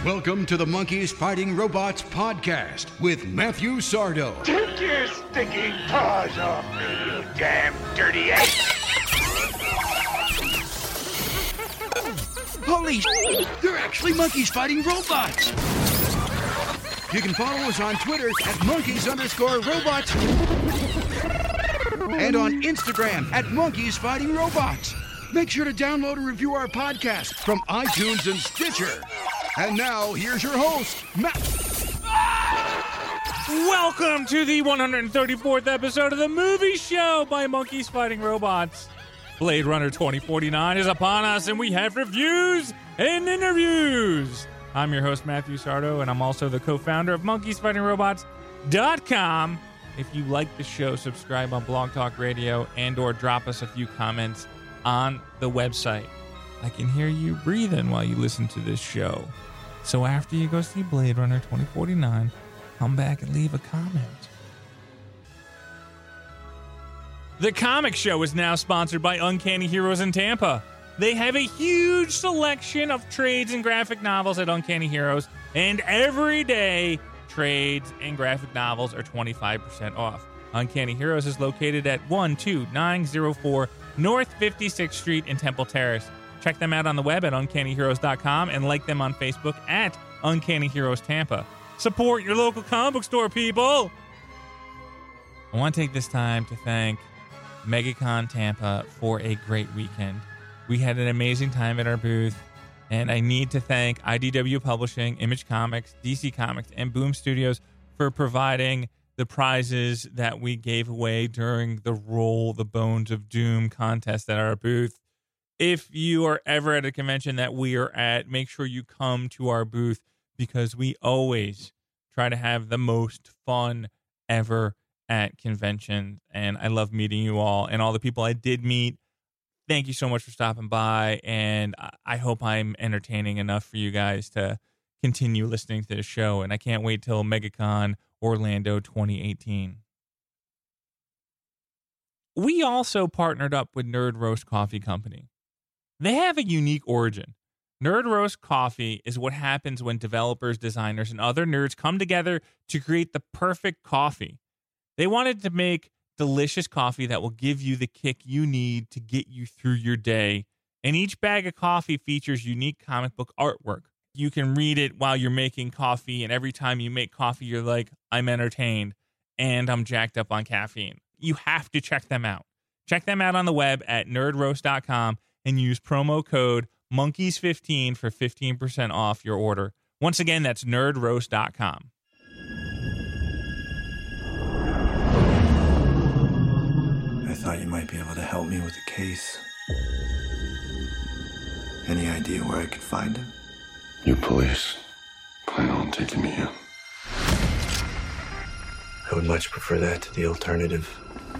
Welcome to the Monkeys Fighting Robots podcast with Matthew Sardo. Take your stinking paws off me, you damn dirty ape! Holy they're actually monkeys fighting robots! You can follow us on Twitter at monkeys_robots and on Instagram at monkeys fighting robots. Make sure to download and review our podcast from iTunes and Stitcher. And now, here's your host, Matt. Welcome to the 134th episode of the movie show by Monkeys Fighting Robots. Blade Runner 2049 is upon us, and we have reviews and interviews. I'm your host, Matthew Sardo, and I'm also the co-founder of MonkeysFightingRobots.com. If you like the show, subscribe on Blog Talk Radio and or drop us a few comments on the website. I can hear you breathing while you listen to this show. So after you go see Blade Runner 2049, come back and leave a comment. The Comic Show is now sponsored by Uncanny Heroes in Tampa. They have a huge selection of trades and graphic novels at Uncanny Heroes, and every day, trades and graphic novels are 25% off. Uncanny Heroes is located at 12904 North 56th Street in Temple Terrace. Check them out on the web at UncannyHeroes.com and like them on Facebook at Uncanny Heroes Tampa. Support your local comic book store, people! I want to take this time to thank MegaCon Tampa for a great weekend. We had an amazing time at our booth, and I need to thank IDW Publishing, Image Comics, DC Comics, and Boom Studios for providing the prizes that we gave away during the Roll the Bones of Doom contest at our booth. If you are ever at a convention that we are at, make sure you come to our booth because we always try to have the most fun ever at conventions. And I love meeting you all and all the people I did meet. Thank you so much for stopping by. And I hope I'm entertaining enough for you guys to continue listening to the show. And I can't wait till MegaCon Orlando 2018. We also partnered up with Nerd Roast Coffee Company. They have a unique origin. Nerd Roast Coffee is what happens when developers, designers, and other nerds come together to create the perfect coffee. They wanted to make delicious coffee that will give you the kick you need to get you through your day. And each bag of coffee features unique comic book artwork. You can read it while you're making coffee, and every time you make coffee, you're like, I'm entertained, and I'm jacked up on caffeine. You have to check them out. Check them out on the web at nerdroast.com. and use promo code MONKEYS15 for 15% off your order. Once again, that's nerdroast.com. I thought you might be able to help me with the case. Any idea where I could find him? You police plan on taking me in? I would much prefer that to the alternative.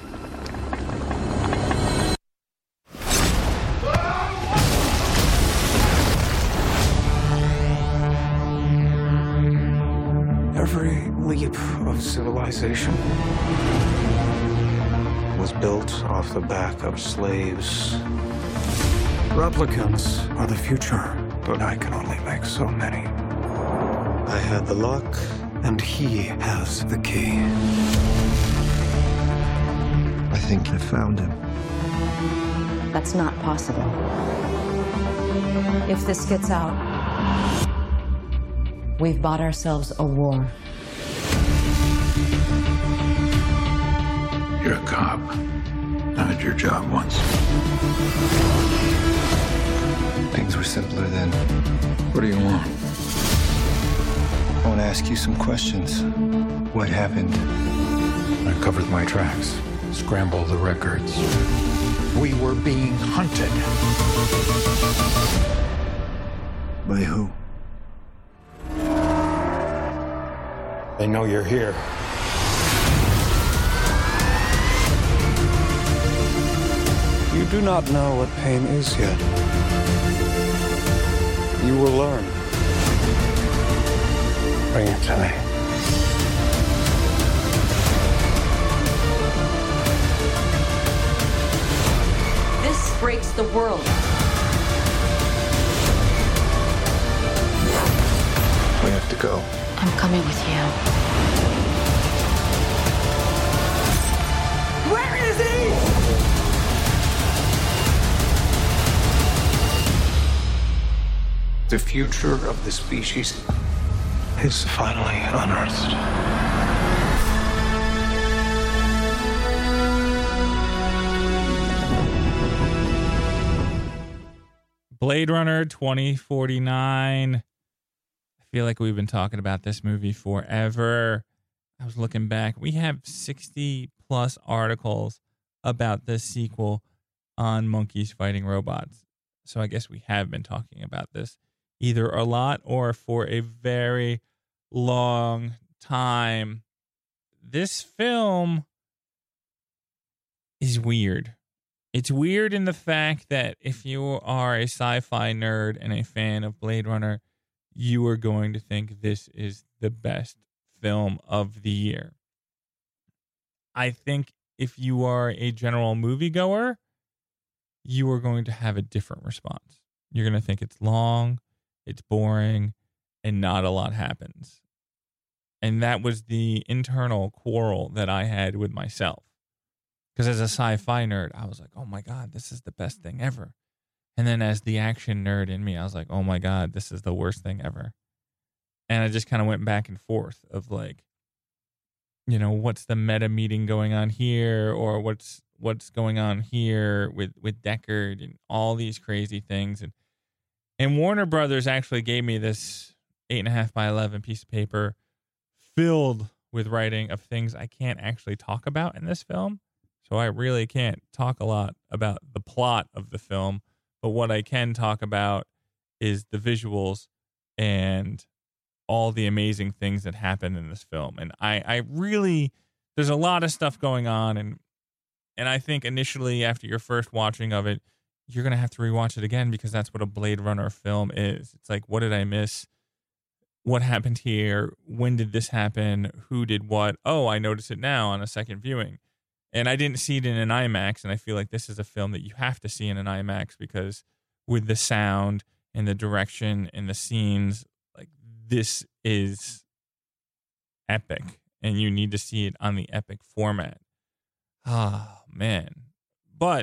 Every leap of civilization was built off the back of slaves. Replicants are the future, but I can only make so many. I had the luck, and he has the key. I think I found him. That's not possible. If this gets out, we've bought ourselves a war. You're a cop. I had your job once. Things were simpler then. What do you want? I want to ask you some questions. What happened? I covered my tracks, scrambled the records. We were being hunted. By who? They know you're here. You do not know what pain is yet. You will learn. Bring it to me. This breaks the world. coming with you. Where is he? The future of the species is finally unearthed. Blade Runner 2049. I feel like we've been talking about this movie forever. I was looking back. We have 60 plus articles about this sequel on Monkeys Fighting Robots. So I guess we have been talking about this either a lot or for a very long time. This film is weird. It's weird in the fact that if you are a sci-fi nerd and a fan of Blade Runner, you are going to think this is the best film of the year. I think if you are a general moviegoer, you are going to have a different response. You're going to think it's long, it's boring, and not a lot happens. And that was the internal quarrel that I had with myself. Because as a sci-fi nerd, I was like, oh my God, this is the best thing ever. And then as the action nerd in me, I was like, oh my God, this is the worst thing ever. And I just kind of went back and forth of like, you know, what's the meta meeting going on here? Or what's going on here with Deckard and all these crazy things. And Warner Brothers actually gave me this 8.5 by 11 piece of paper filled with writing of things I can't actually talk about in this film. So I really can't talk a lot about the plot of the film, but what I can talk about is the visuals and all the amazing things that happen in this film. And I really, there's a lot of stuff going on, and I think initially after your first watching of it, you're going to have to rewatch it again because that's what a Blade Runner film is. It's like, what did I miss? What happened here? When did this happen? Who did what? Oh, I notice it now on a second viewing. And I didn't see it in an IMAX, and I feel like this is a film that you have to see in an IMAX because with the sound and the direction and the scenes, like this is epic, and you need to see it on the epic format. Oh, man. But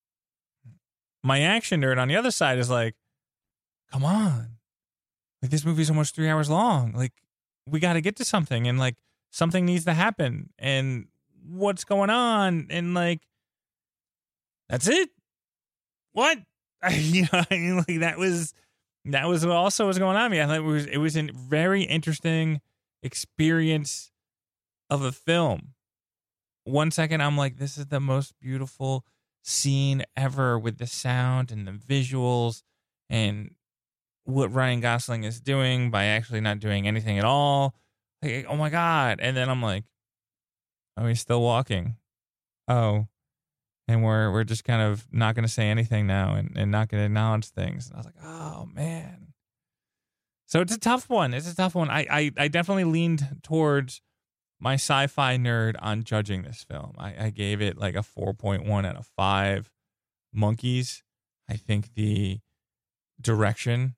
my action nerd on the other side is like, come on. Like, this movie's almost 3 hours long. Like, we got to get to something, and like something needs to happen. And what's going on? And like, that's it. What? You know, I mean, like that was what also was going on. I thought it was a very interesting experience of a film. 1 second, I'm like, this is the most beautiful scene ever with the sound and the visuals and what Ryan Gosling is doing by actually not doing anything at all. Like, oh my God. And then I'm like, oh, he's still walking. Oh, and we're just kind of not going to say anything now and not going to acknowledge things. And I was like, oh, man. So it's a tough one. It's a tough one. I definitely leaned towards my sci-fi nerd on judging this film. I gave it like a 4.1 out of 5 monkeys. I think the direction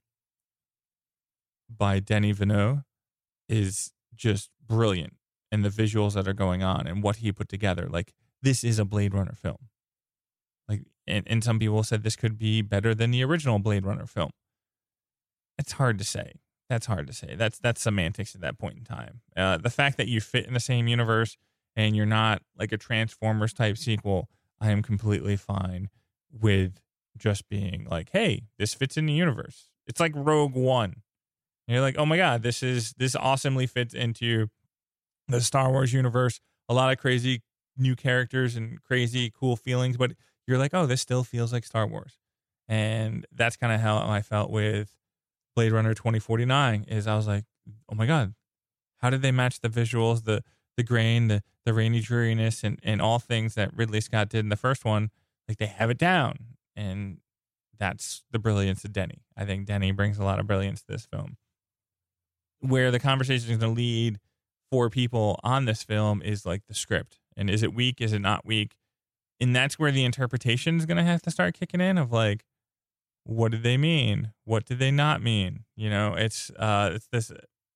by Denis Villeneuve is just brilliant. And the visuals that are going on and what he put together. Like, this is a Blade Runner film. Like, and some people said this could be better than the original Blade Runner film. It's hard to say. That's hard to say. That's semantics at that point in time. The fact that you fit in the same universe and you're not like a Transformers type sequel, I am completely fine with just being like, hey, this fits in the universe. It's like Rogue One. And you're like, oh my God, this awesomely fits into the Star Wars universe. A lot of crazy new characters and crazy cool feelings, but you're like, oh, this still feels like Star Wars. And that's kind of how I felt with Blade Runner 2049 is I was like, oh my God, how did they match the visuals, the grain, the rainy dreariness and all things that Ridley Scott did in the first one? Like, they have it down. And that's the brilliance of Denny. I think Denny brings a lot of brilliance to this film. Where the conversation is going to lead for people on this film is like the script. And is it weak? Is it not weak? And that's where the interpretation is going to have to start kicking in of like, what did they mean? What did they not mean? You know, it's this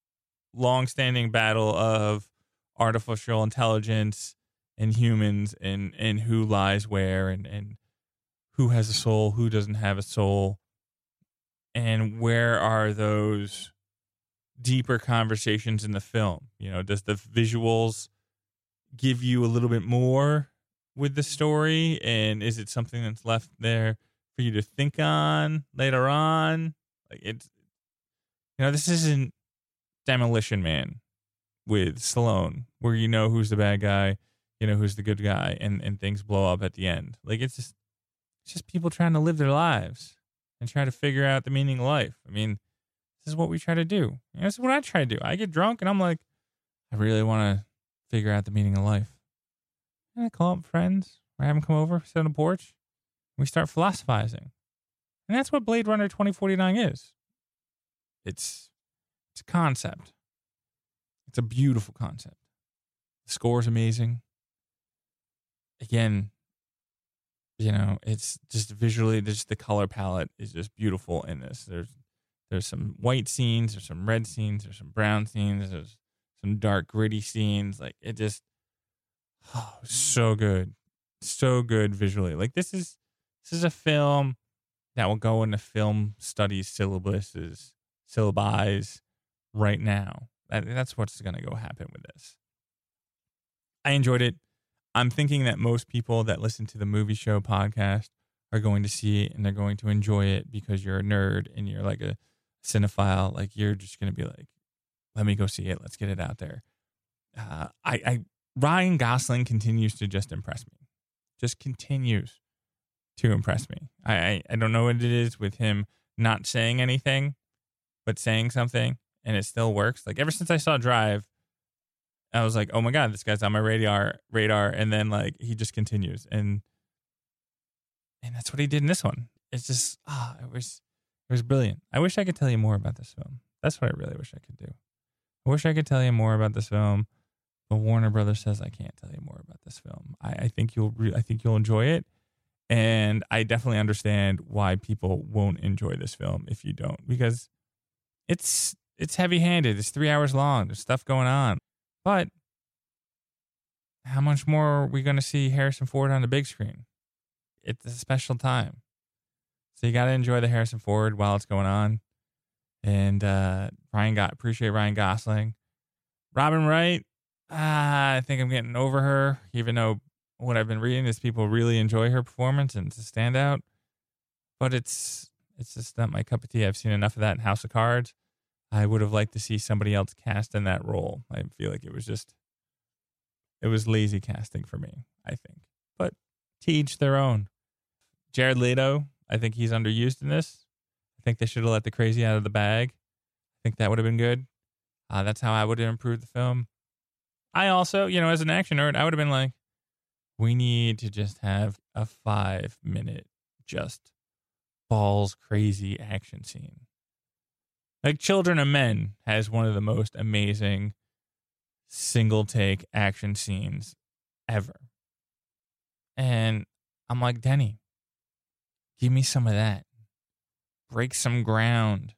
long-standing battle of artificial intelligence and humans and who lies where and who has a soul, who doesn't have a soul, and where are those deeper conversations in the film? You know, does the visuals give you a little bit more with the story, and is it something that's left there for you to think on later on? Like, it's, you know, this isn't Demolition Man with Stallone, where you know who's the bad guy, you know who's the good guy, and things blow up at the end. Like, it's just people trying to live their lives and try to figure out the meaning of life. I mean, this is what we try to do. You know, this is what I try to do. I get drunk and I'm like, I really want to figure out the meaning of life. And I call up friends, or have them come over, sit on the porch, and we start philosophizing. And that's what Blade Runner 2049 is. It's a concept. It's a beautiful concept. The score is amazing. Again, you know, it's just visually, just the color palette is just beautiful in this. There's some white scenes, there's some red scenes, there's some brown scenes, there's some dark gritty scenes. Like, it just, so good. So good visually. Like, this is a film that will go into film studies syllabi right now. That's what's going to go happen with this. I enjoyed it. I'm thinking that most people that listen to the Movie Show podcast are going to see it and they're going to enjoy it because you're a nerd and you're like a cinephile. Like, you're just going to be like, let me go see it. Let's get it out there. Ryan Gosling continues to just impress me. Just continues to impress me. I don't know what it is with him not saying anything, but saying something, and it still works. Like, ever since I saw Drive, I was like, oh my God, this guy's on my radar. And then, like, he just continues. And that's what he did in this one. It's just, it was brilliant. I wish I could tell you more about this film. That's what I really wish I could do. I wish I could tell you more about this film, but Warner Brothers says I can't tell you more about this film. I think you'll enjoy it. And I definitely understand why people won't enjoy this film if you don't, because it's heavy-handed. It's 3 hours long. There's stuff going on. But how much more are we going to see Harrison Ford on the big screen? It's a special time. So you got to enjoy the Harrison Ford while it's going on. And appreciate Ryan Gosling. Robin Wright, I think I'm getting over her, even though what I've been reading is people really enjoy her performance and it's a standout. But it's just not my cup of tea. I've seen enough of that in House of Cards. I would have liked to see somebody else cast in that role. I feel like it was lazy casting for me, I think. But to each their own. Jared Leto, I think he's underused in this. I think they should have let the crazy out of the bag. I think that would have been good. That's how I would have improved the film. I also, as an action nerd, I would have been like, we need to just have a 5-minute just balls crazy action scene. Like, Children of Men has one of the most amazing single take action scenes ever. And I'm like, Denny, give me some of that. Break some ground.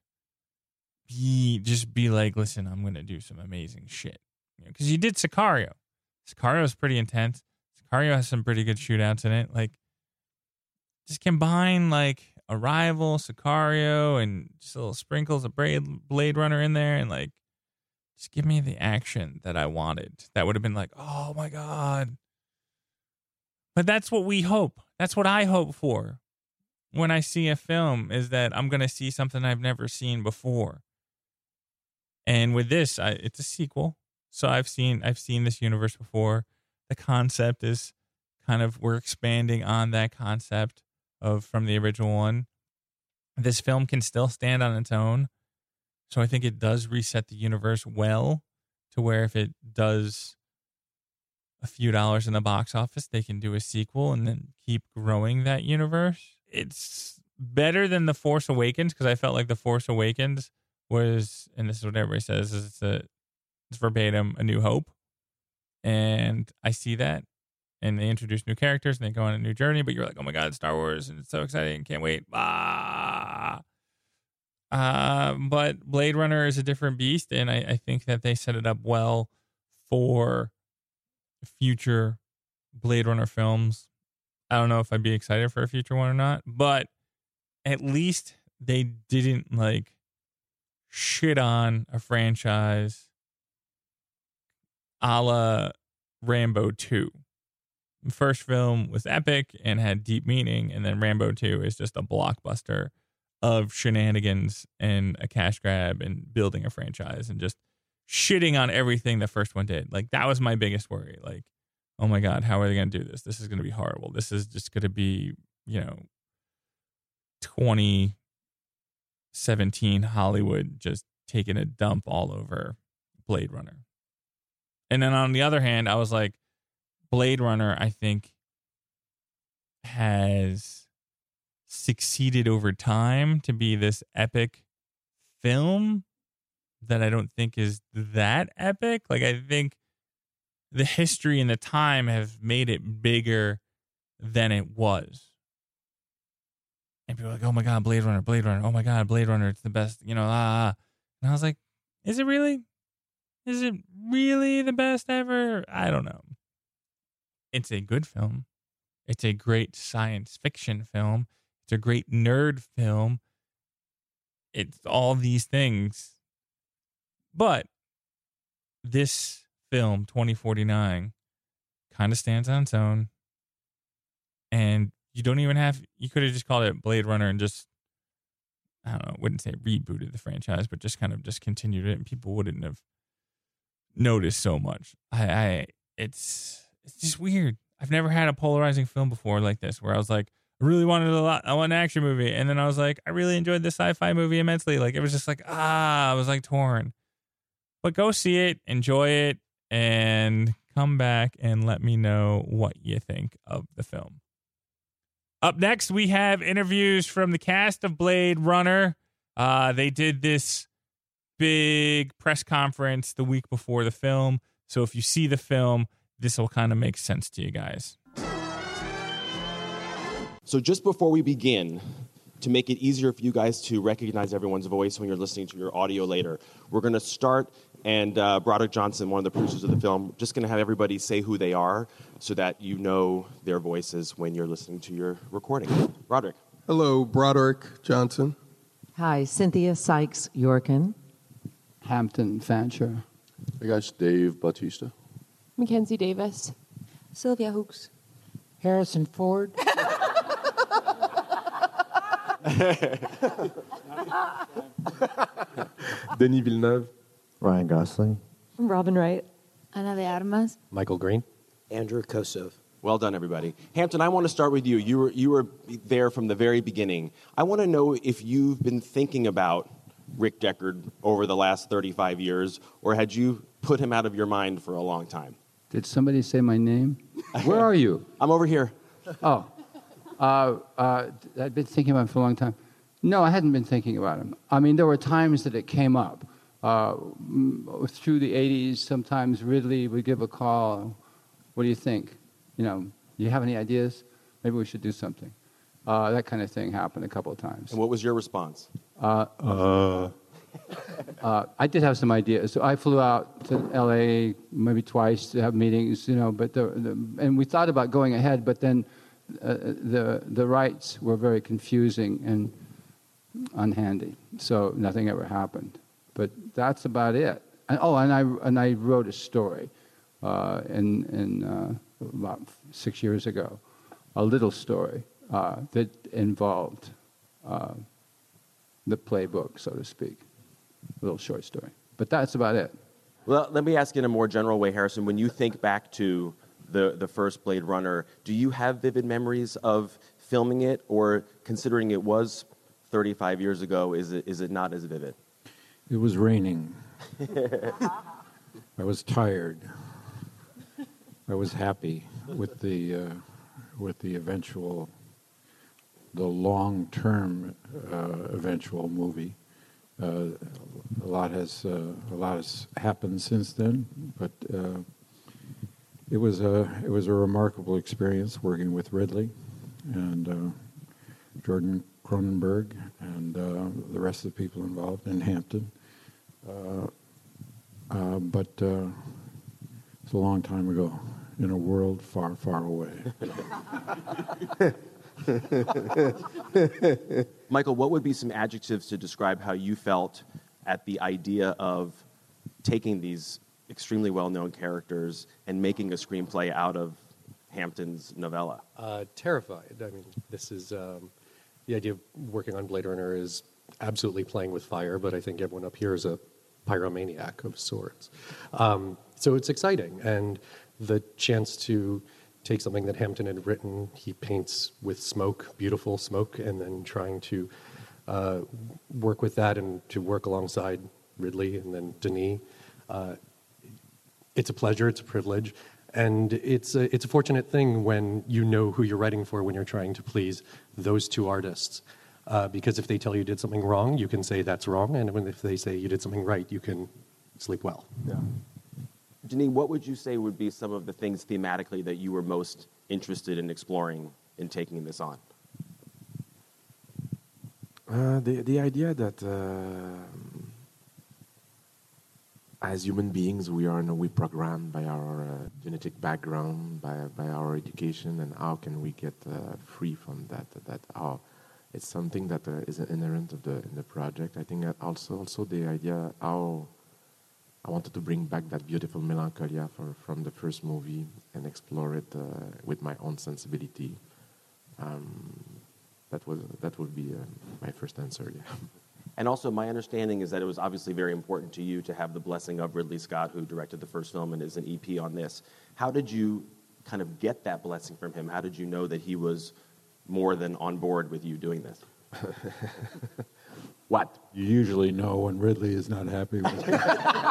Just be like, listen, I'm going to do some amazing shit. Because you did Sicario. Sicario is pretty intense. Sicario has some pretty good shootouts in it. Like, just combine, like, Arrival, Sicario, and just little sprinkles of Blade Runner in there, and, like, just give me the action that I wanted. That would have been like, oh my God. But that's what we hope. That's what I hope for when I see a film, is that I'm going to see something I've never seen before. And with this, it's a sequel. So I've seen this universe before. The concept is we're expanding on that concept from the original one. This film can still stand on its own. So I think it does reset the universe well, to where if it does a few dollars in the box office, they can do a sequel and then keep growing that universe. It's better than The Force Awakens, because I felt like The Force Awakens was, and this is what everybody says, is it's verbatim A New Hope. And I see that. And they introduce new characters and they go on a new journey, but you're like, oh my God, it's Star Wars and it's so exciting. Can't wait. But Blade Runner is a different beast, and I think that they set it up well for future Blade Runner films. I don't know if I'd be excited for a future one or not, but at least they didn't like shit on a franchise a la Rambo 2. The first film was epic and had deep meaning, and then Rambo 2 is just a blockbuster of shenanigans and a cash grab and building a franchise and just shitting on everything the first one did. Like, that was my biggest worry. Like, oh my God, how are they going to do this? This is going to be horrible. This is just going to be, 2017 Hollywood just taking a dump all over Blade Runner. And then on the other hand, I was like, Blade Runner, I think, has succeeded over time to be this epic film that I don't think is that epic. Like, I think the history and the time have made it bigger than it was. And people are like, oh my God, Blade Runner. Oh my God, Blade Runner. It's the best, And I was like, is it really? Is it really the best ever? I don't know. It's a good film. It's a great science fiction film. It's a great nerd film. It's all these things. But this film, 2049, kind of stands on its own. And you don't even you could have just called it Blade Runner and just, I don't know, wouldn't say rebooted the franchise, but just kind of discontinued it, and people wouldn't have noticed so much. It's just weird. I've never had a polarizing film before like this, where I was like, I really wanted I want an action movie, and then I was like, I really enjoyed the sci-fi movie immensely. Like, it was just like, I was like torn. But go see it, enjoy it, and come back and let me know what you think of the film. Up next, we have interviews from the cast of Blade Runner. They did this big press conference the week before the film. So if you see the film, this will kind of make sense to you guys. So just before we begin, to make it easier for you guys to recognize everyone's voice when you're listening to your audio later, we're going to start, and Broderick Johnson, one of the producers of the film, just going to have everybody say who they are so that you know their voices when you're listening to your recording. Broderick. Hello, Broderick Johnson. Hi, Cynthia Sykes-Yorkin. Hampton Fancher. Hey guys, Dave Bautista. Mackenzie Davis. Sylvia Hooks. Harrison Ford. Denis Villeneuve. Ryan Gosling. Robin Wright. Ana de Armas. Michael Green. Andrew Kosov. Well done, everybody. Hampton, I want to start with you. You were there from the very beginning. I want to know if you've been thinking about Rick Deckard over the last 35 years, or had you put him out of your mind for a long time? Did somebody say my name? Where are you? I'm over here. Oh. I'd been thinking about him for a long time. No, I hadn't been thinking about him. I mean, there were times that it came up. Through the 80s, sometimes Ridley would give a call. What do you think? Do you have any ideas? Maybe we should do something. That kind of thing happened a couple of times. And what was your response? I did have some ideas. So I flew out to L.A. maybe twice to have meetings, but and we thought about going ahead, but then the rights were very confusing and unhandy, so nothing ever happened. But that's about it. And I wrote a story in about 6 years ago, a little story that involved the playbook, so to speak, a little short story. But that's about it. Well, let me ask in a more general way, Harrison. When you think back to the first Blade Runner, do you have vivid memories of filming it, or considering it was 35 years ago, is it not as vivid? It was raining. I was tired. I was happy with the eventual, the long-term eventual movie. A lot has happened since then, but it was a remarkable experience working with Ridley, and Jordan Cronenberg and the rest of the people involved in Hampton. But it's a long time ago in a world far, far away. Michael, what would be some adjectives to describe how you felt at the idea of taking these extremely well-known characters and making a screenplay out of Hampton's novella? Terrified. I mean, this is the idea of working on Blade Runner is absolutely playing with fire, but I think everyone up here is a pyromaniac of sorts. So it's exciting, and the chance to take something that Hampton had written, he paints with smoke, beautiful smoke, and then trying to work with that and to work alongside Ridley and then Denis. It's a pleasure, it's a privilege, and it's a fortunate thing when you know who you're writing for when you're trying to please those two artists. Because if they tell you did something wrong, you can say that's wrong, and if they say you did something right, you can sleep well. Yeah. Denis, what would you say would be some of the things thematically that you were most interested in exploring in taking this on? The idea that as human beings we are in a way programmed by our genetic background, by our education, and how can we get free from that? How it's something that is inherent of in the project. I think that also the idea how I wanted to bring back that beautiful melancholia from the first movie and explore it with my own sensibility. That would be my first answer. Yeah. And also, my understanding is that it was obviously very important to you to have the blessing of Ridley Scott, who directed the first film and is an EP on this. How did you kind of get that blessing from him? How did you know that he was more than on board with you doing this? What? You usually know when Ridley is not happy with you.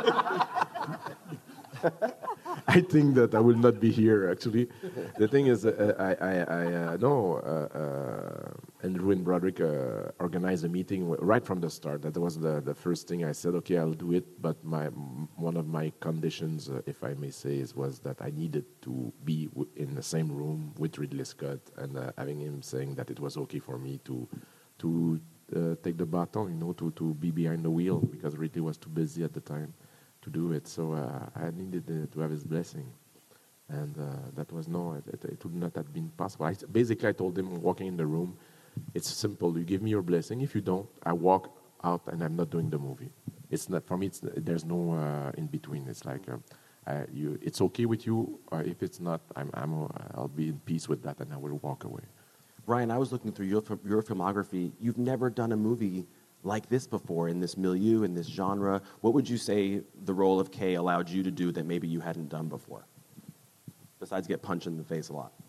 I think that I will not be here, actually. The thing is, I know Andrew and Broderick organized a meeting right from the start. That was the first thing I said, okay, I'll do it, but one of my conditions, if I may say, was that I needed to be in the same room with Ridley Scott and having him saying that it was okay for me to take the baton, to be behind the wheel, because Ridley was too busy at the time to do it. So I needed to have his blessing. And that was it would not have been possible. Basically, I told him, walking in the room, it's simple. You give me your blessing. If you don't, I walk out and I'm not doing the movie. It's not, for me, there's no in between. It's like, it's okay with you. If it's not, I'll be in peace with that and I will walk away. Ryan, I was looking through your filmography. You've never done a movie like this before, in this milieu, in this genre. What would you say the role of Kay allowed you to do that maybe you hadn't done before? Besides get punched in the face a lot.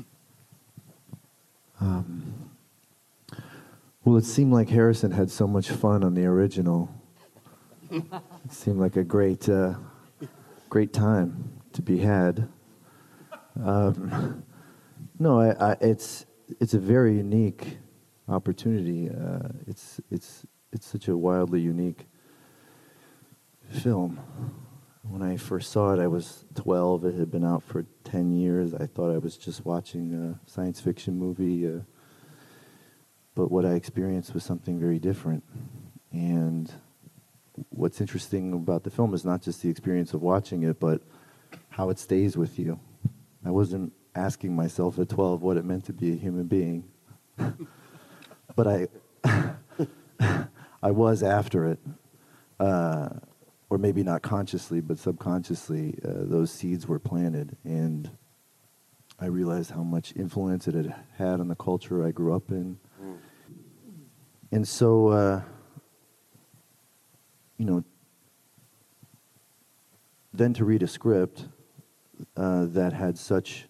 Well, it seemed like Harrison had so much fun on the original. It seemed like a great time to be had. No, it's a very unique opportunity. It's such a wildly unique film. When I first saw it, I was 12. It had been out for 10 years. I thought I was just watching a science fiction movie, but what I experienced was something very different. And what's interesting about the film is not just the experience of watching it, but how it stays with you. I wasn't asking myself at 12 what it meant to be a human being. But I was after it, or maybe not consciously, but subconsciously, those seeds were planted, and I realized how much influence it had had on the culture I grew up in. And so, then to read a script that had such,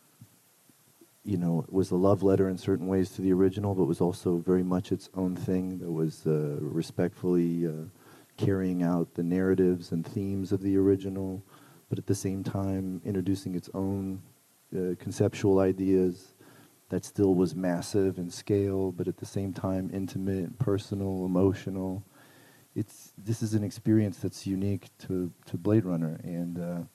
it was a love letter in certain ways to the original, but was also very much its own thing that was respectfully carrying out the narratives and themes of the original, but at the same time introducing its own conceptual ideas that still was massive in scale, but at the same time intimate, personal, emotional. This is an experience that's unique to Blade Runner, and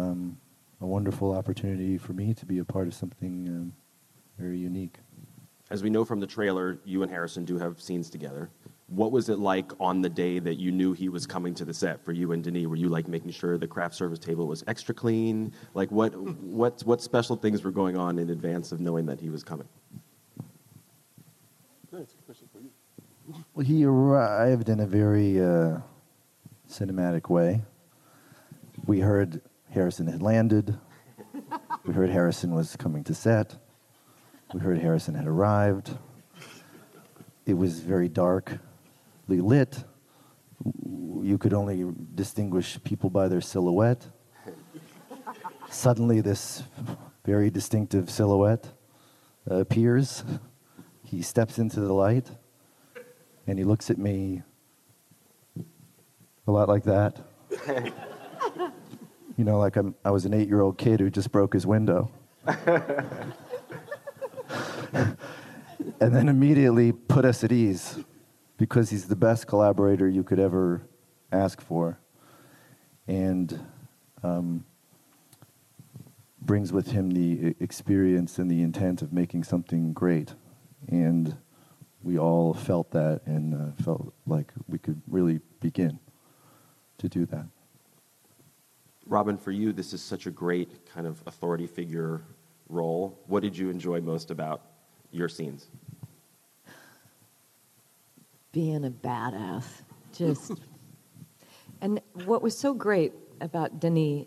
a wonderful opportunity for me to be a part of something very unique. As we know from the trailer, you and Harrison do have scenes together. What was it like on the day that you knew he was coming to the set for you and Denis? Were you like making sure the craft service table was extra clean? Like what special things were going on in advance of knowing that he was coming? That's a question for you. Well, he arrived in a very cinematic way. We heard Harrison had landed. We heard Harrison was coming to set. We heard Harrison had arrived. It was very darkly lit. You could only distinguish people by their silhouette. Suddenly, this very distinctive silhouette appears. He steps into the light, and he looks at me a lot like that. You know, like I was an 8-year-old kid who just broke his window. And then immediately put us at ease, because he's the best collaborator you could ever ask for, and brings with him the experience and the intent of making something great. And we all felt that, and felt like we could really begin to do that. Robin, for you, this is such a great kind of authority figure role. What did you enjoy most about your scenes? Being a badass. Just. And what was so great about Denis,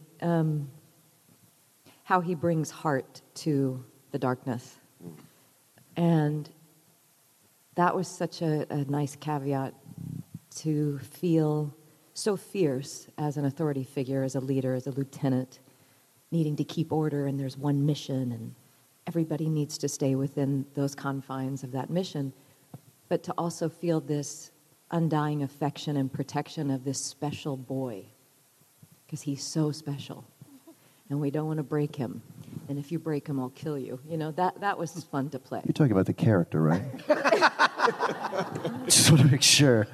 how he brings heart to the darkness. And that was such a nice caveat, to feel so fierce as an authority figure, as a leader, as a lieutenant, needing to keep order, and there's one mission, and everybody needs to stay within those confines of that mission, but to also feel this undying affection and protection of this special boy, because he's so special, and we don't want to break him. And if you break him, I'll kill you. You know, that was fun to play. You're talking about the character, right? Just want to make sure.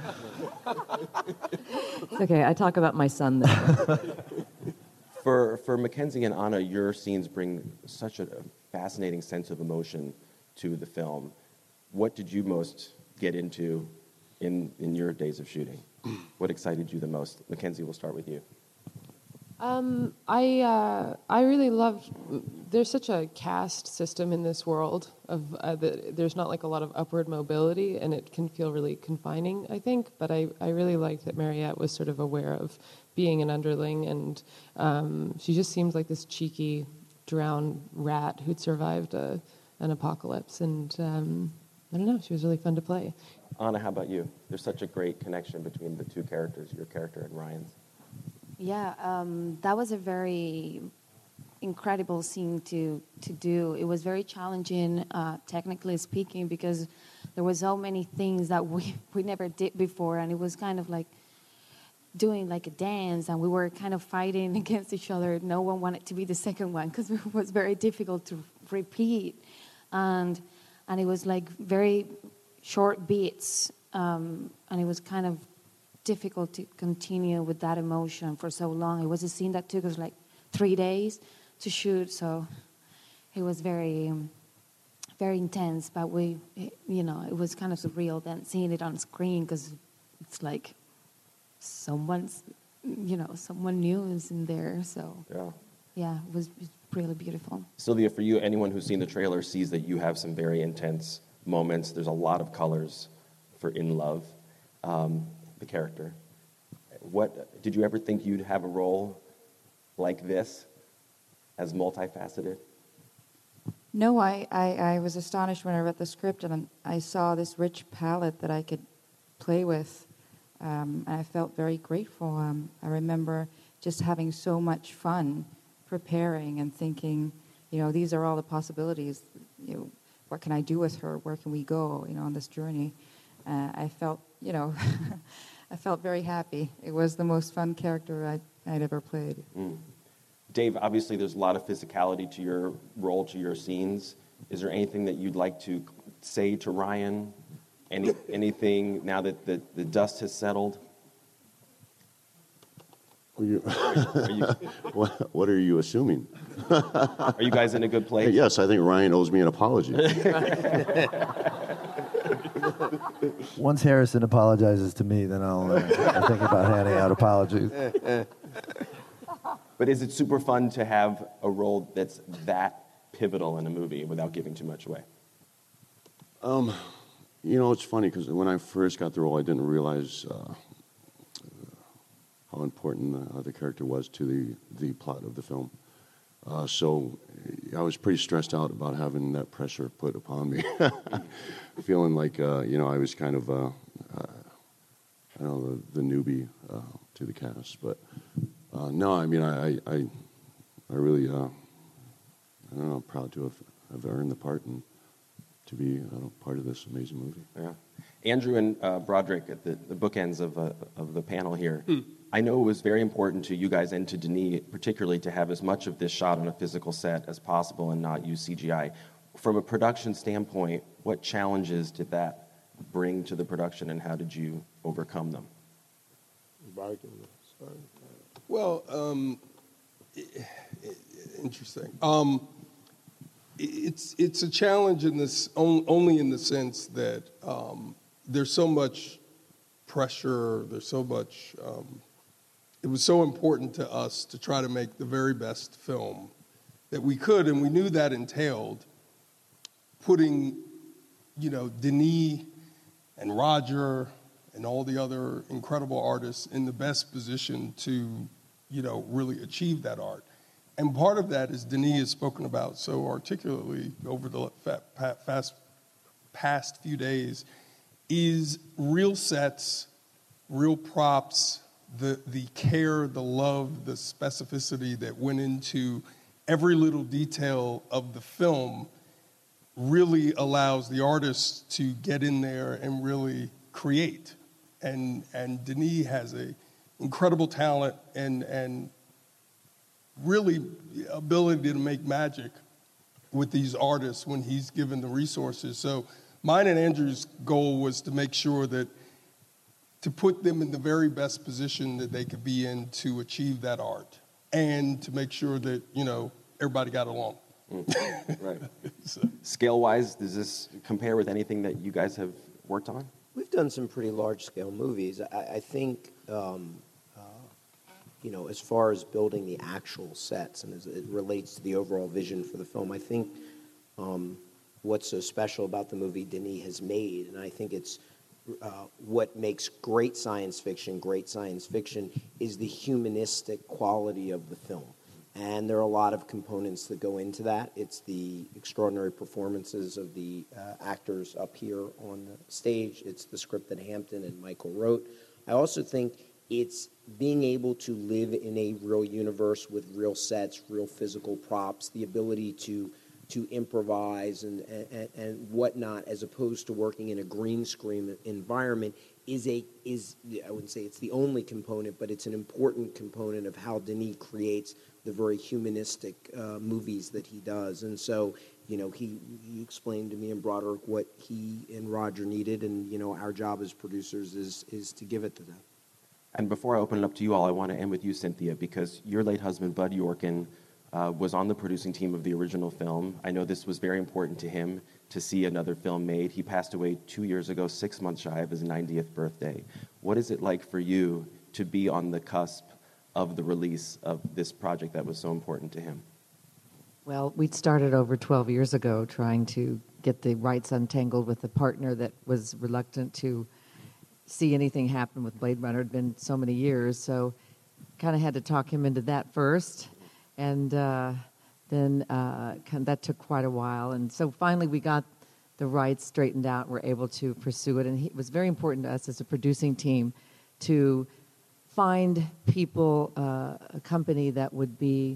It's okay, I talk about my son there. For Mackenzie and Anna, your scenes bring such a fascinating sense of emotion to the film. What did you most get into in your days of shooting? What excited you the most? Mackenzie, we'll start with you. I really loved. There's such a caste system in this world of there's not like a lot of upward mobility, and it can feel really confining, I think. But I really liked that Mariette was sort of aware of being an underling, and she just seemed like this cheeky, drowned rat who'd survived an apocalypse, and I don't know, she was really fun to play. Anna, how about you? There's such a great connection between the two characters, your character and Ryan's. Yeah, that was a very incredible scene to do. It was very challenging, technically speaking, because there were so many things that we never did before, and it was kind of like doing like a dance, and we were kind of fighting against each other. No one wanted to be the second one because it was very difficult to repeat, and it was like very short beats, and it was kind of difficult to continue with that emotion for so long. It was a scene that took us like 3 days to shoot, so it was very, very intense. But it was kind of surreal then seeing it on screen, because it's like someone new is in there. So yeah, it was really beautiful. Sylvia, for you, anyone who's seen the trailer sees that you have some very intense moments. There's a lot of colors for In Love. The character. What did you ever think you'd have a role like this, as multifaceted? No, I was astonished when I read the script, and I saw this rich palette that I could play with, and I felt very grateful. I remember just having so much fun preparing and thinking, these are all the possibilities. What can I do with her? Where can we go? On this journey. I felt, I felt very happy. It was the most fun character I'd ever played. Dave, obviously there's a lot of physicality to your role, to your scenes. Is there anything that you'd like to say to Ryan? Anything now that the dust has settled? What are you assuming? Are you guys in a good place? Yes, I think Ryan owes me an apology. Once Harrison apologizes to me, then I'll think about handing out apologies. But is it super fun to have a role that's that pivotal in a movie without giving too much away? It's funny because when I first got the role, I didn't realize how important the character was to the plot of the film. So I was pretty stressed out about having that pressure put upon me, feeling like I was kind of the newbie to the cast. But no, I mean I really I'm proud to have earned the part and to be part of this amazing movie. Yeah, Andrew and Broderick at the bookends of the panel here. I know it was very important to you guys and to Denis, particularly, to have as much of this shot on a physical set as possible and not use CGI. From a production standpoint, what challenges did that bring to the production, and how did you overcome them? Well, interesting. It's a challenge in this only in the sense that there's so much pressure. There's so much. It was so important to us to try to make the very best film that we could, and we knew that entailed putting, Denis and Roger and all the other incredible artists in the best position to, really achieve that art. And part of that, as Denis has spoken about so articulately over the past few days, is real sets, real props, the care, the love, the specificity that went into every little detail of the film really allows the artists to get in there and really create. And Denis has an incredible talent and really ability to make magic with these artists when he's given the resources. So mine and Andrew's goal was to make sure that to put them in the very best position that they could be in to achieve that art and to make sure that, everybody got along. Right. Scale-wise, does this compare with anything that you guys have worked on? We've done some pretty large-scale movies. I think, as far as building the actual sets and as it relates to the overall vision for the film, I think what's so special about the movie Denis has made, and I think it's what makes great science fiction is the humanistic quality of the film. And there are a lot of components that go into that. It's the extraordinary performances of the actors up here on the stage. It's the script that Hampton and Michael wrote. I also think it's being able to live in a real universe with real sets, real physical props, the ability to improvise and whatnot, as opposed to working in a green screen environment, is I wouldn't say it's the only component, but it's an important component of how Denis creates the very humanistic movies that he does. And so, he explained to me and Broderick what he and Roger needed, and, our job as producers is to give it to them. And before I open it up to you all, I want to end with you, Cynthia, because your late husband, Bud Yorkin, was on the producing team of the original film. I know this was very important to him to see another film made. He passed away 2 years ago, 6 months shy of his 90th birthday. What is it like for you to be on the cusp of the release of this project that was so important to him? Well, we'd started over 12 years ago trying to get the rights untangled with a partner that was reluctant to see anything happen with Blade Runner. It had been so many years, so kind of had to talk him into that first. And then that took quite a while. And so finally we got the rights straightened out. We're able to pursue it. And it was very important to us as a producing team to find people, a company that would be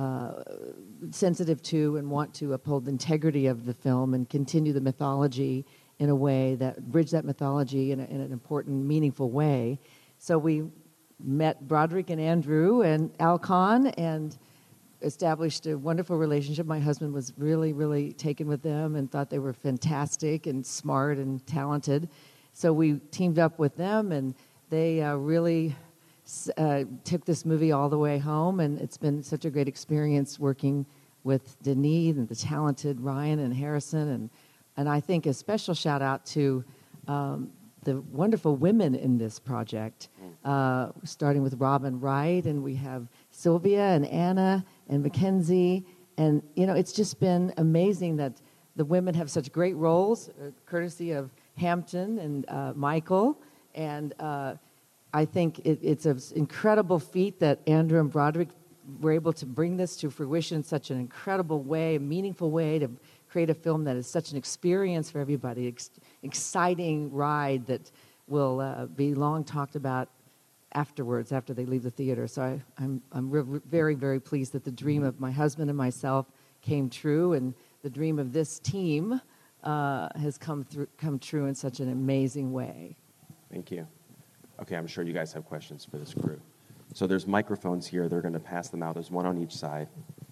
sensitive to and want to uphold the integrity of the film and continue the mythology in a way that bridge that mythology in an important, meaningful way. So we met Broderick and Andrew and Al Kahn and established a wonderful relationship. My husband was really, really taken with them and thought they were fantastic and smart and talented. So we teamed up with them, and they really took this movie all the way home, and it's been such a great experience working with Denis and the talented Ryan and Harrison, and I think a special shout out to the wonderful women in this project, starting with Robin Wright, and we have Sylvia and Anna and Mackenzie, and it's just been amazing that the women have such great roles, courtesy of Hampton and Michael, and I think it's an incredible feat that Andrew and Broderick were able to bring this to fruition in such an incredible way, a meaningful way to create a film that is such an experience for everybody, exciting ride that will be long talked about afterwards, after they leave the theater. So I'm very, very pleased that the dream of my husband and myself came true, and the dream of this team has come true in such an amazing way. Thank you. Okay, I'm sure you guys have questions for this crew. So there's microphones here. They're going to pass them out. There's one on each side.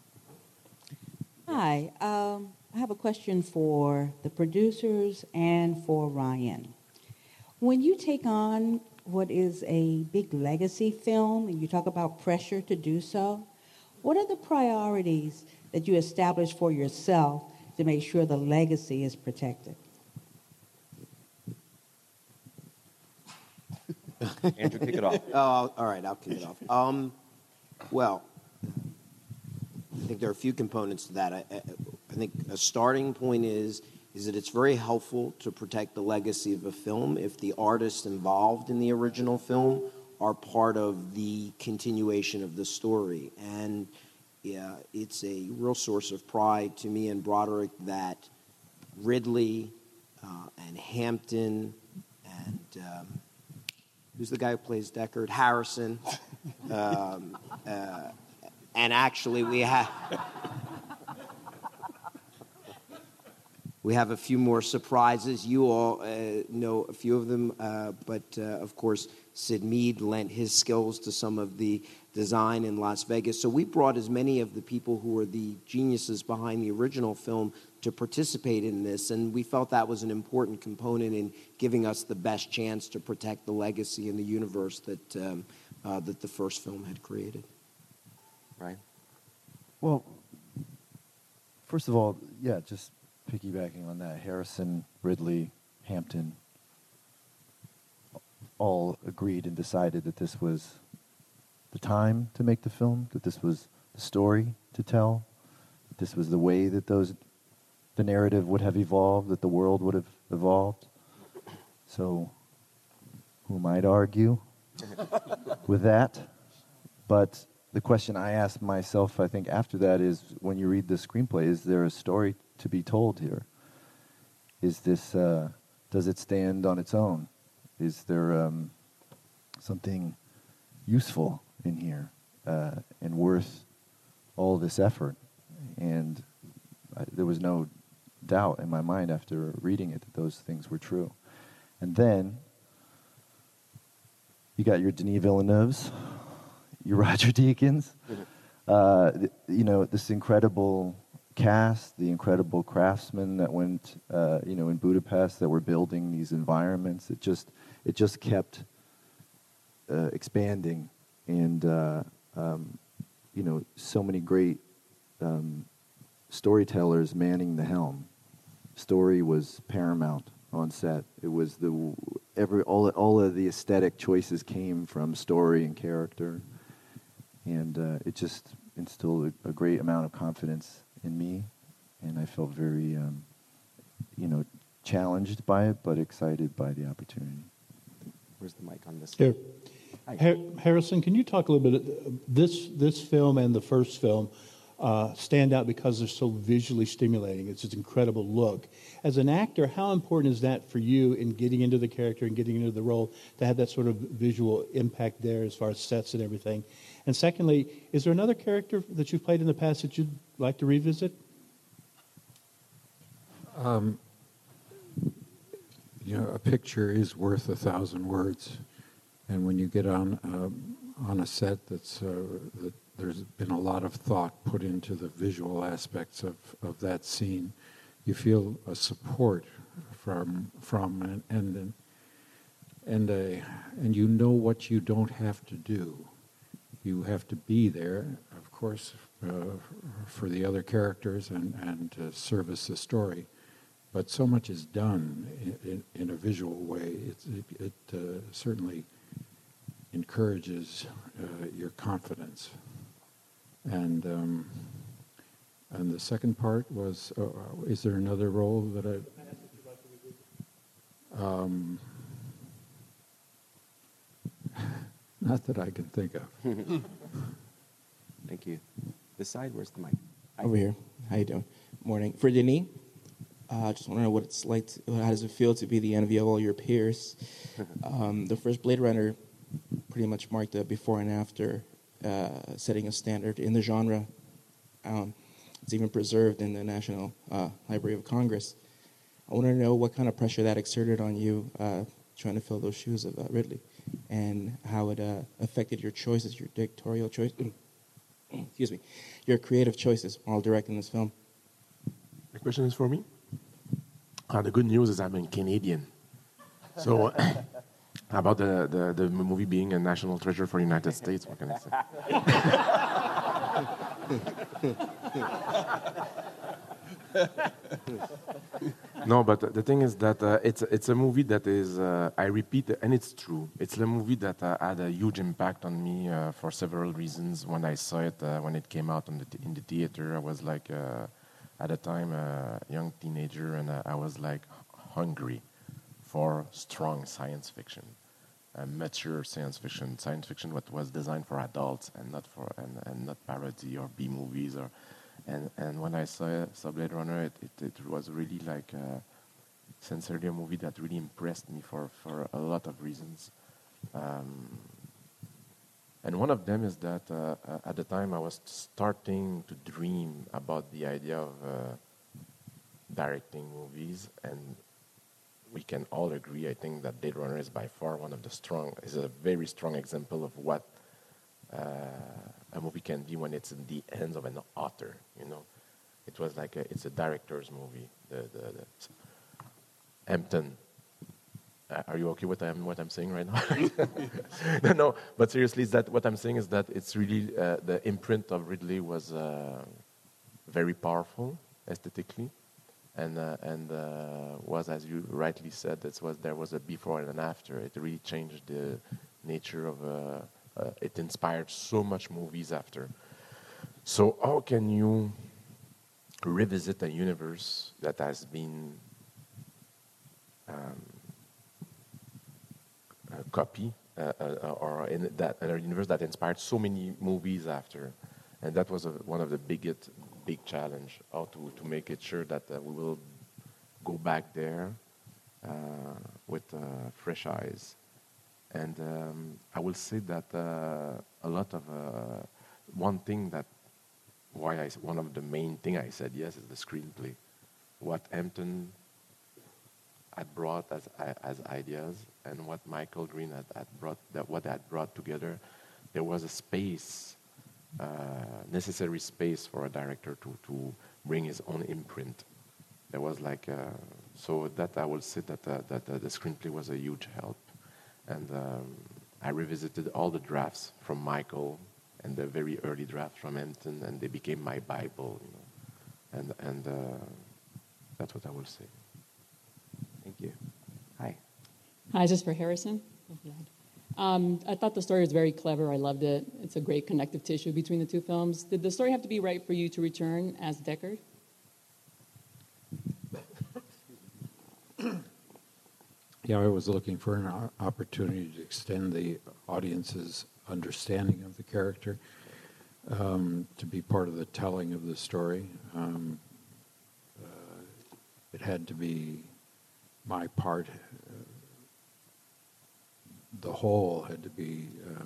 Hi. I have a question for the producers and for Ryan. When you take on what is a big legacy film and you talk about pressure to do so, what are the priorities that you establish for yourself to make sure the legacy is protected? Andrew, kick it off. All right, I'll kick it off. Well, I think there are a few components to that. I think a starting point is that it's very helpful to protect the legacy of a film if the artists involved in the original film are part of the continuation of the story. And yeah, it's a real source of pride to me and Broderick that Ridley and Hampton and who's the guy who plays Deckard? Harrison. And actually, we have a few more surprises. You all know a few of them, but of course, Sid Mead lent his skills to some of the design in Las Vegas. So we brought as many of the people who were the geniuses behind the original film to participate in this, and we felt that was an important component in giving us the best chance to protect the legacy and the universe that the first film had created. Right. Well, first of all, yeah, just piggybacking on that, Harrison, Ridley, Hampton all agreed and decided that this was the time to make the film, that this was the story to tell, that this was the way that the narrative would have evolved, that the world would have evolved. So, who might argue with that? But the question I asked myself, I think, after that is, when you read the screenplay, is there a story to be told here? Is this, does it stand on its own? Is there something useful in here and worth all this effort? And there was no doubt in my mind after reading it that those things were true. And then you got your Denis Villeneuves, your Roger Deakins, this incredible cast, the incredible craftsmen that went, in Budapest that were building these environments. It just kept expanding, and so many great storytellers manning the helm. Story was paramount on set. It was all of the aesthetic choices came from story and character, and it just instilled a great amount of confidence in me, and I felt very, challenged by it, but excited by the opportunity. Where's the mic on this? Here. Harrison, can you talk a little bit? This film and the first film stand out because they're so visually stimulating. It's an incredible look. As an actor, how important is that for you in getting into the character and getting into the role, to have that sort of visual impact there as far as sets and everything? And secondly, is there another character that you've played in the past that you'd like to revisit? A picture is worth 1,000 words, and when you get on a set that there's been a lot of thought put into the visual aspects of that scene, you feel a support from and and you know what you don't have to do. You have to be there, of course, for the other characters and to service the story. But so much is done in a visual way. It certainly encourages your confidence. And the second part was, is there another role that I? Not that I can think of. Thank you. This side, where's the mic? Over here. How you doing? Morning. For Denis, I just want to know what it's like. How does it feel to be the envy of all your peers? The first Blade Runner pretty much marked a before and after, setting a standard in the genre. It's even preserved in the National Library of Congress. I want to know what kind of pressure that exerted on you trying to fill those shoes of Ridley, and how it affected your choices, your directorial choice. Excuse me, your creative choices while directing this film. The question is for me. The good news is I'm a Canadian, so about the movie being a national treasure for the United States, what can I say? No, but the thing is that it's a movie that is, I repeat, and it's true. It's a movie that had a huge impact on me for several reasons. When I saw it, when it came out in the theater, I was like, at the time, a young teenager, and I was like hungry for strong science fiction, mature science fiction what was designed for adults and not for and not parody or B movies or. And when I saw Blade Runner, it was really like sincerely a movie that really impressed me for a lot of reasons. And one of them is that at the time I was starting to dream about the idea of directing movies, and we can all agree, I think, that Blade Runner is by far is a very strong example of what a movie can be when it's in the hands of an author. It was like it's a director's movie. The Hampton. Are you okay with what I'm saying right now? No, but seriously, what I'm saying is that it's really the imprint of Ridley was very powerful aesthetically, and was, as you rightly said, there was a before and an after. It really changed the nature of. It inspired so much movies after. So how can you revisit a universe that has been a copy, or in that a universe that inspired so many movies after? And that was one of the big challenge, how to make it sure that we will go back there with fresh eyes. And I will say that a lot of one of the main thing I said yes is the screenplay. What Hampton had brought as ideas, and what Michael Green had brought together, there was a space, necessary space for a director to bring his own imprint. There was like so that I will say that the screenplay was a huge help. And I revisited all the drafts from Michael and the very early drafts from Hampton, and they became my Bible, And that's what I will say. Thank you. Hi. Hi, is this for Harrison? I thought the story was very clever. I loved it. It's a great connective tissue between the two films. Did the story have to be right for you to return as Deckard? Yeah, I was looking for an opportunity to extend the audience's understanding of the character, to be part of the telling of the story. It had to be my part. The whole had to be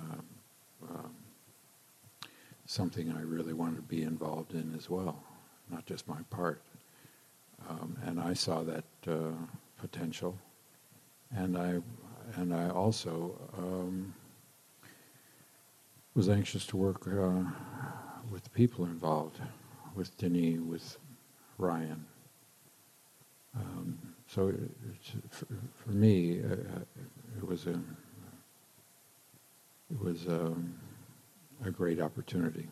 something I really wanted to be involved in as well, not just my part. And I saw that potential. And I also was anxious to work with the people involved, with Denis, with Ryan. so for me, it was a great opportunity.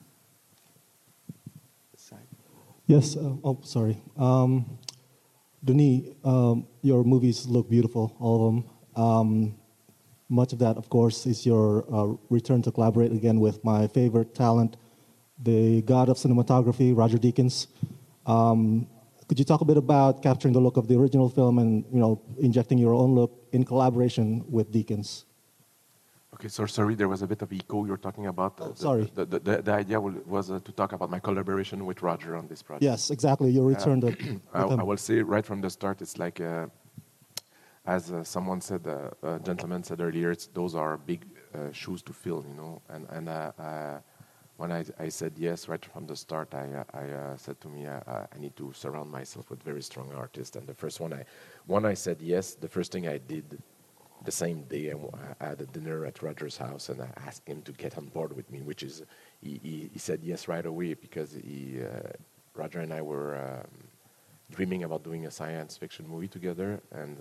Yes. Sorry. Denis, your movies look beautiful, all of them. Much of that, of course, is your return to collaborate again with my favorite talent, the god of cinematography, Roger Deakins. Could you talk a bit about capturing the look of the original film and injecting your own look in collaboration with Deakins? Okay, so sorry, there was a bit of echo. You're talking about. Sorry. The idea was to talk about my collaboration with Roger on this project. Yes, exactly. Your return to. I will say right from the start, it's like, as someone said, a gentleman said earlier, those are big shoes to fill, And when I said yes right from the start, I said to me, I need to surround myself with very strong artists. And the first one, when I said yes, the first thing I did. The same day, I had a dinner at Roger's house, and I asked him to get on board with me, which is, he said yes right away because Roger and I were dreaming about doing a science fiction movie together, and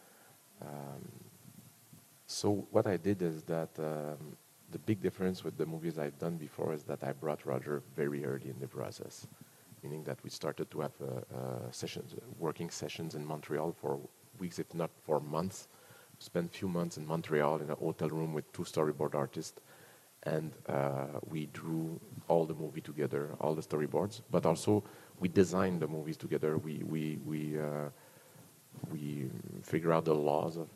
so what I did is that the big difference with the movies I've done before is that I brought Roger very early in the process, meaning that we started to have working sessions in Montreal for weeks, if not for months. Spent a few months in Montreal in a hotel room with 2 storyboard artists, and we drew all the movie together, all the storyboards. But also we designed the movies together. We figure out the laws of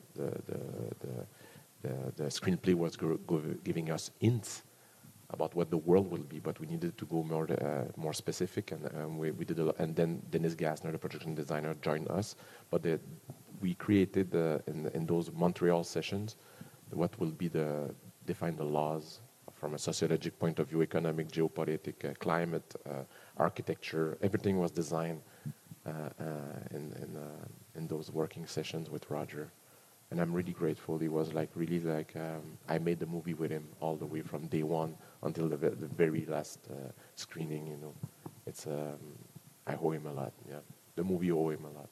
the screenplay was giving us hints about what the world will be, but we needed to go more specific, and we did a lot. And then Dennis Gassner, the production designer, joined us, but we created in those Montreal sessions what will be define the laws from a sociologic point of view, economic, geopolitical, climate, architecture. Everything was designed in those working sessions with Roger, and I'm really grateful. He was I made the movie with him all the way from day one until the very last screening. It's I owe him a lot. Yeah, the movie owe him a lot.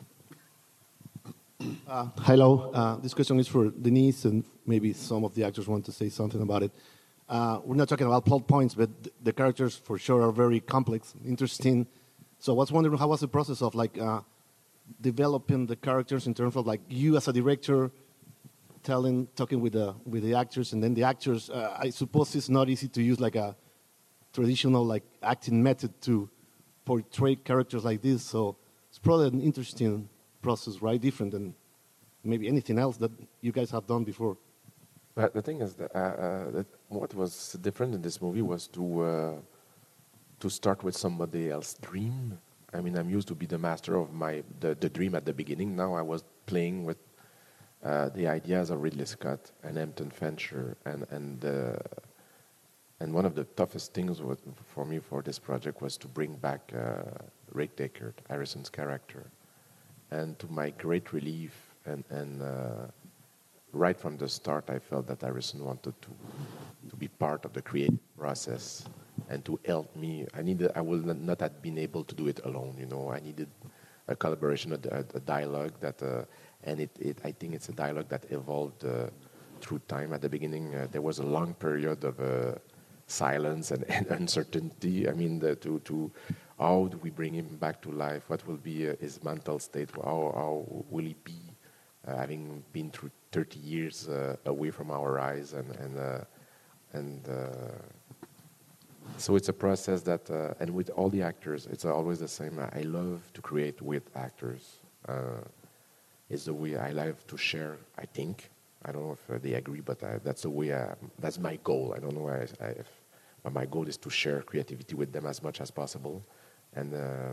Hello. This question is for Denise, and maybe some of the actors want to say something about it. We're not talking about plot points, but the characters for sure are very complex, interesting. So I was wondering, how was the process of developing the characters in terms of you as a director talking with the actors, and then the actors. I suppose it's not easy to use a traditional acting method to portray characters like this. So it's probably an interesting process, right? Different than maybe anything else that you guys have done before. But the thing is that what was different in this movie was to start with somebody else's dream. I mean, I'm used to be the master of the dream at the beginning. Now I was playing with the ideas of Ridley Scott and Hampton Fancher, and one of the toughest things for me for this project was to bring back Rick Deckard, Harrison's character. And to my great relief, and right from the start, I felt that Harrison wanted to be part of the creative process and to help me. I would not have been able to do it alone. I needed a collaboration, a dialogue that, and I think it's a dialogue that evolved through time. At the beginning, there was a long period of silence and uncertainty. I mean, how do we bring him back to life? What will be his mental state? How will he be, having been through 30 years away from our eyes? And so it's a process that, and with all the actors, it's always the same. I love to create with actors. It's the way I love to share, I think. I don't know if they agree, but that's the way, that's my goal. I don't know but my goal is to share creativity with them as much as possible. And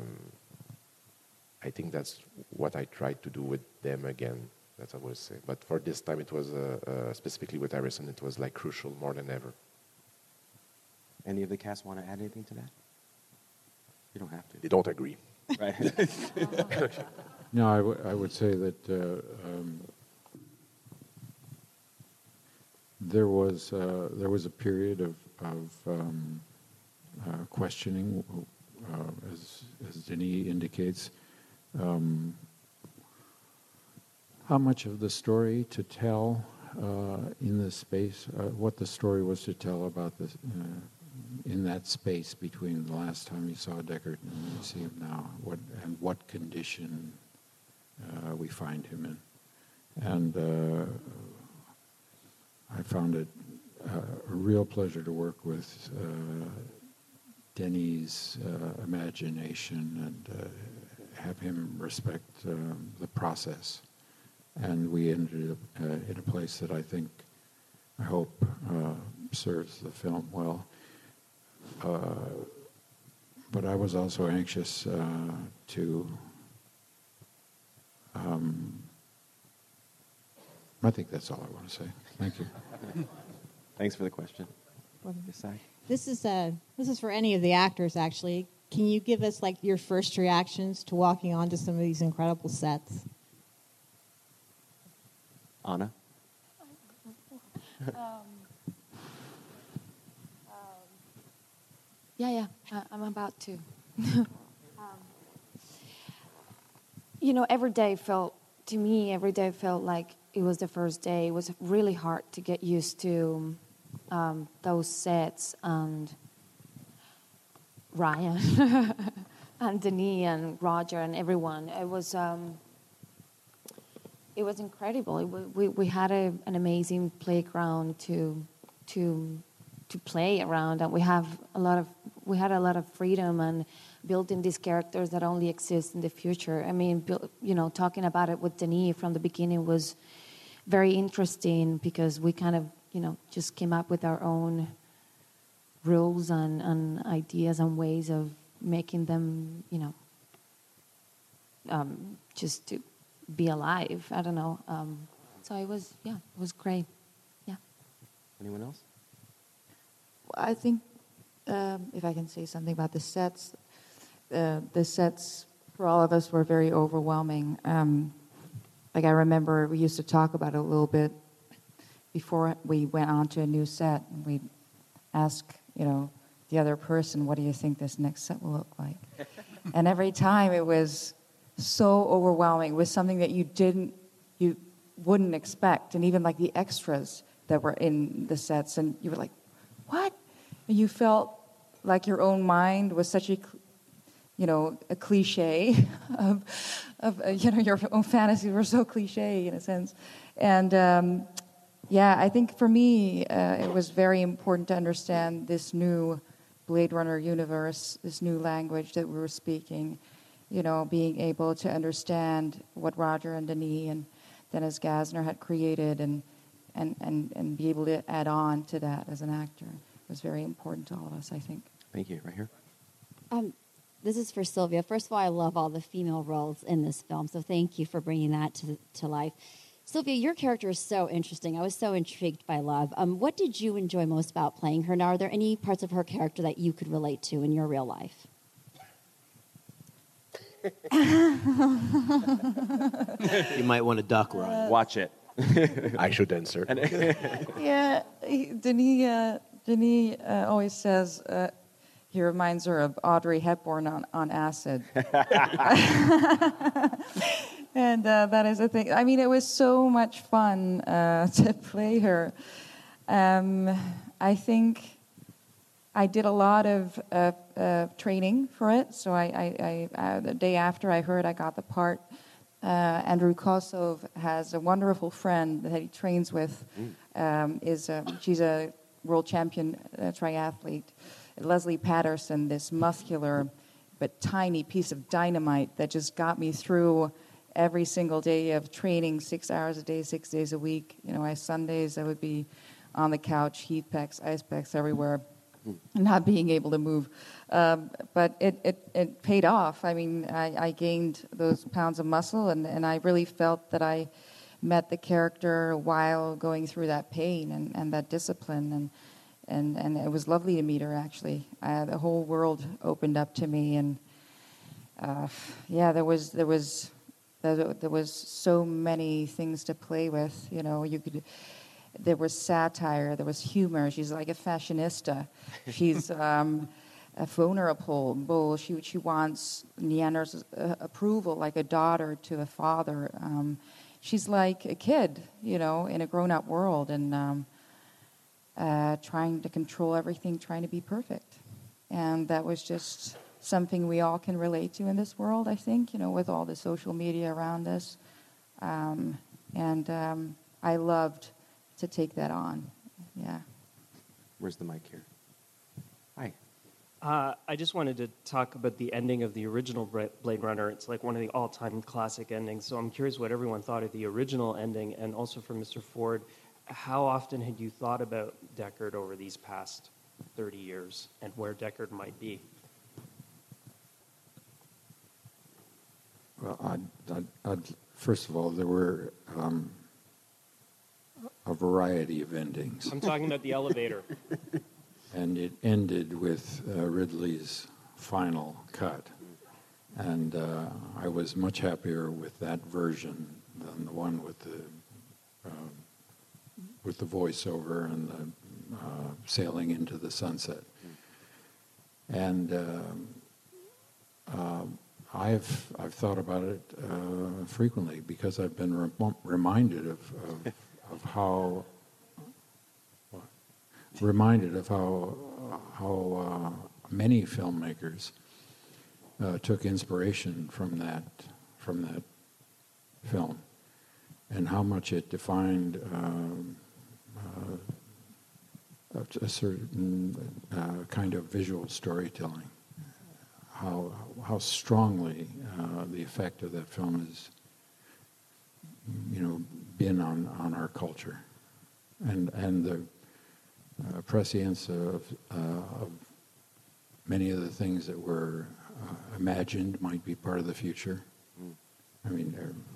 I think that's what I tried to do with them again. That's what I would say. But for this time, it was specifically with Harrison, it was crucial more than ever. Any of the cast want to add anything to that? You don't have to. They don't agree. Right. No, I would say that there was a period of questioning, as Denis indicates. how much of the story to tell in this space, what the story was to tell about this in that space between the last time you saw Deckard and you see him now, what condition we find him in. And I found it a real pleasure to work with Denis' imagination and have him respect the process. And we ended up in a place that I hope serves the film well. But I was also anxious to I think that's all I want to say. Thank you. Thanks for the question. This is for any of the actors, actually. Can you give us like your first reactions to walking onto some of these incredible sets? Anna? I'm about to. Every day felt like it was the first day. It was really hard to get used to those sets and Ryan and Denis and Roger and everyone. It was incredible. We had an amazing playground to play around, and we had a lot of freedom and building these characters that only exist in the future. I mean, talking about it with Denis from the beginning was very interesting because we kind of, just came up with our own rules and ideas and ways of making them, just to be alive. I don't know. So it was great. Yeah. Anyone else? I think, if I can say something about the sets for all of us were very overwhelming. Like I remember we used to talk about it a little bit before we went on to a new set. And we'd ask, the other person, what do you think this next set will look like? And every time it was so overwhelming. It was something that you wouldn't expect. And even like the extras that were in the sets, and you were like, what? And you felt like your own mind was such a cliche of your own fantasies were so cliche in a sense. And I think for me, it was very important to understand this new Blade Runner universe, this new language that we were speaking, being able to understand what Roger and Denis and Dennis Gassner had created and be able to add on to that as an actor was very important to all of us, I think. Thank you. Right here. This is for Sylvia. First of all, I love all the female roles in this film, so thank you for bringing that to life. Sylvia, your character is so interesting. I was so intrigued by Love. What did you enjoy most about playing her? Now, are there any parts of her character that you could relate to in your real life? You might want to duck, Ron. Watch it. I should answer. Yeah, Denis always says he reminds her of Audrey Hepburn on acid. And that is a thing. I mean, it was so much fun to play her. I think I did a lot of training for it. So I the day after I heard I got the part, Andrew Kosov has a wonderful friend that he trains with. She's a world champion triathlete. Leslie Patterson, this muscular but tiny piece of dynamite that just got me through every single day of training, 6 hours a day, 6 days a week. Sundays I would be on the couch, heat packs, ice packs everywhere, not being able to move. But it paid off. I mean, I gained those pounds of muscle, and I really felt that I met the character while going through that pain and that discipline. And it was lovely to meet her, actually. The whole world opened up to me, and there was so many things to play with. There was satire, there was humor. She's like a fashionista. She's vulnerable. She wants Neander's approval, like a daughter to a father. she's like a kid, in a grown-up world, and trying to control everything, trying to be perfect. And that was just something we all can relate to in this world, I think, with all the social media around us. I loved to take that on. Yeah. Where's the mic here? Hi. I just wanted to talk about the ending of the original Blade Runner. It's like one of the all-time classic endings. So I'm curious what everyone thought of the original ending, and also for Mr. Ford, how often had you thought about Deckard over these past 30 years and where Deckard might be? Well, first of all, there were a variety of endings. I'm talking about the elevator. And it ended with Ridley's final cut. And I was much happier with that version than the one with the voiceover and the sailing into the sunset. And I've thought about it frequently because I've been reminded of how many filmmakers took inspiration from that film, and how much it defined a certain kind of visual storytelling. How strongly the effect of that film has, been on our culture, and the prescience of many of the things that were imagined might be part of the future. I mean,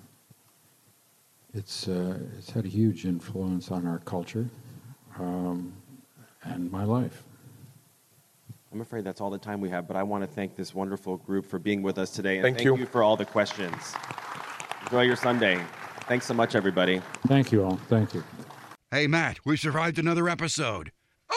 it's had a huge influence on our culture and my life. I'm afraid that's all the time we have, but I want to thank this wonderful group for being with us today. And Thank you. for all the questions. Enjoy your Sunday. Thanks so much, everybody. Thank you all. Thank you. Hey, Matt, we survived another episode.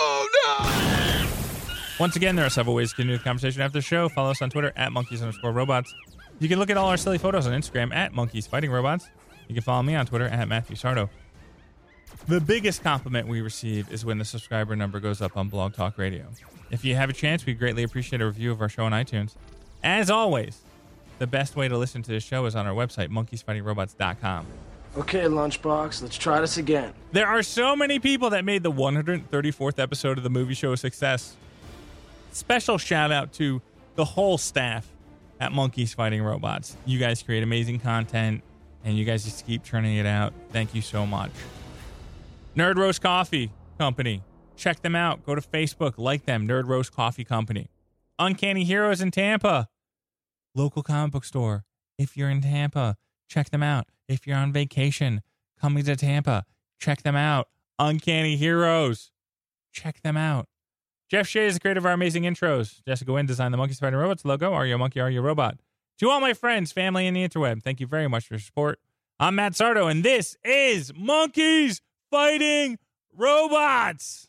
Once again, there are several ways to continue the conversation after the show. Follow us on Twitter at monkeys_robots. You can look at all our silly photos on Instagram at monkeysfightingrobots. You can follow me on Twitter at Matthew Sardo. The biggest compliment we receive is when the subscriber number goes up on Blog Talk Radio. If you have a chance, we'd greatly appreciate a review of our show on iTunes. As always, the best way to listen to the show is on our website, monkeysfightingrobots.com. Okay, Lunchbox, let's try this again. There are so many people that made the 134th episode of the movie show a success. Special shout out to the whole staff at Monkeys Fighting Robots. You guys create amazing content, and you guys just keep churning it out. Thank you so much. Nerd Roast Coffee Company. Check them out. Go to Facebook, like them, Nerd Roast Coffee Company. Uncanny Heroes in Tampa. Local comic book store. If you're in Tampa, check them out. If you're on vacation, coming to Tampa, check them out. Uncanny Heroes. Check them out. Jeff Shea is the creator of our amazing intros. Jessica Wynn designed the Monkeys Fighting Robots logo. Are you a monkey? Are you a robot? To all my friends, family, and the interweb, thank you very much for your support. I'm Matt Sardo, and this is Monkeys Fighting Robots.